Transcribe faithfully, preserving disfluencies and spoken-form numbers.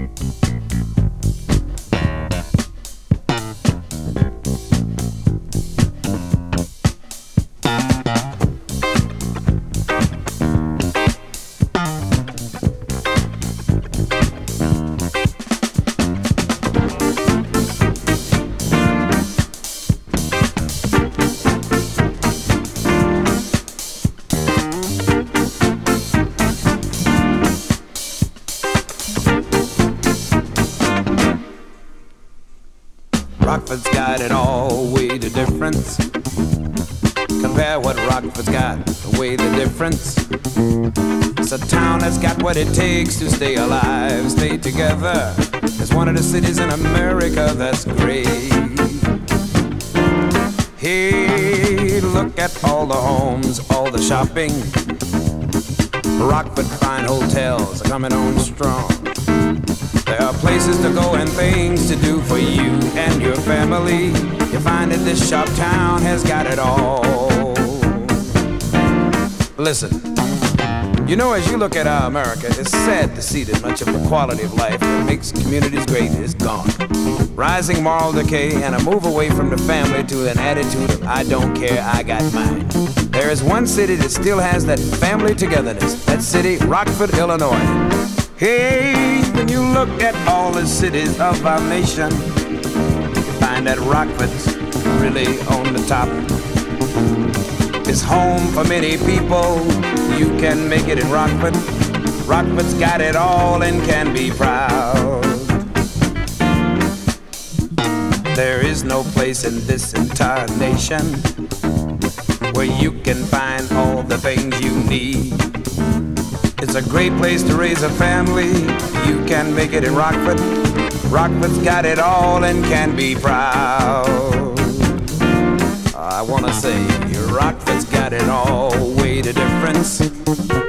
Rockford's got it all, way the difference. Compare what Rockford's got, way the difference. It's a town that's got what it takes to stay alive, stay together. It's one of the cities in America that's great. Hey, look at all the homes, all the shopping. Rockford fine hotels are coming on strong. There are places to go and things to do for you and your family. You find that this shop town has got it all. Listen, you know, as you look at our America, it's sad to see that much of the quality of life that makes communities great is gone. Rising moral decay and a move away from the family to an attitude of I don't care, I got mine. There is one city that still has that family togetherness. That city, Rockford, Illinois. Hey, when you look at all the cities of our nation, you find that Rockford's really on the top. It's home for many people. You can make it in Rockford. Rockford's got it all and can be proud. There is no place in this entire nation where you can find all the things you need. It's a great place to raise a family. You can make it in Rockford. Rockford's got it all and can be proud. I wanna say Rockford's got it all, way the difference.